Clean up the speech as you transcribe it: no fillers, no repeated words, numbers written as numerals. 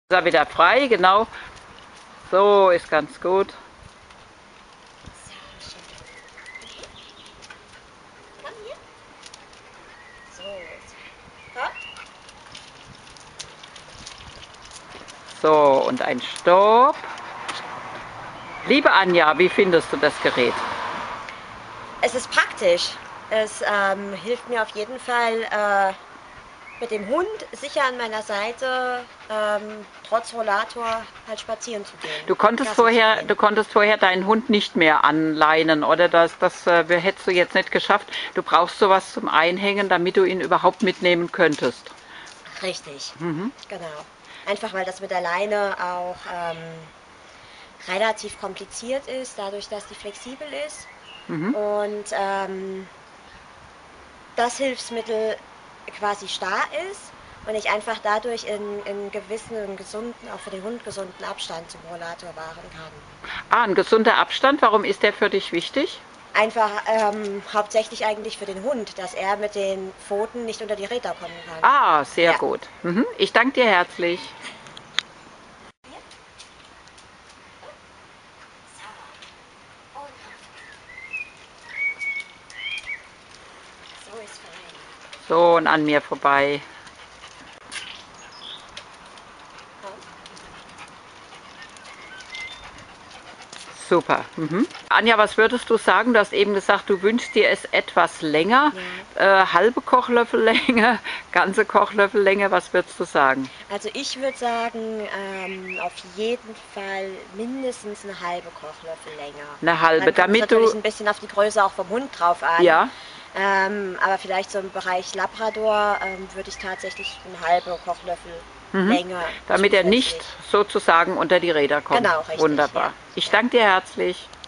Ist er wieder frei, genau. So, ist ganz gut. Komm hier. So. Komm. So, und ein Stopp. Liebe Anja, wie findest du das Gerät? Es ist praktisch. Es hilft mir auf jeden Fall mit dem Hund sicher an meiner Seite, trotz Rollator halt spazieren zu gehen. Du konntest Gassi zu vorher, gehen. du konntest vorher deinen Hund nicht mehr anleinen, oder? Das hättest du jetzt nicht geschafft. Du brauchst sowas zum Einhängen, damit du ihn überhaupt mitnehmen könntest. Richtig, genau. Einfach weil das mit der Leine auch relativ kompliziert ist, dadurch, dass die flexibel ist. Und das Hilfsmittel quasi starr ist und ich einfach dadurch in gewissen gesunden, auch für den Hund gesunden Abstand zum Rollator wahren kann. Ah, ein gesunder Abstand, warum ist der für dich wichtig? Einfach hauptsächlich eigentlich für den Hund, dass er mit den Pfoten nicht unter die Räder kommen kann. Ah, sehr Ja. gut. Ich danke dir herzlich. So ist fein. So, und an mir vorbei. Super. Anja, was würdest du sagen? Du hast eben gesagt, du wünschst dir es etwas länger. Halbe Kochlöffellänge, ganze Kochlöffellänge, was würdest du sagen? Also ich würde sagen, auf jeden Fall mindestens eine halbe Kochlöffel länger. Eine halbe, Dann kommt es damit natürlich du, ein bisschen auf die Größe auch vom Hund drauf an. ja, Aber vielleicht so im Bereich Labrador würde ich tatsächlich eine halbe Kochlöffel länger damit er nicht zusätzlich. sozusagen unter die Räder kommt. Genau, richtig, Wunderbar. ja. Ich Ja. danke dir herzlich.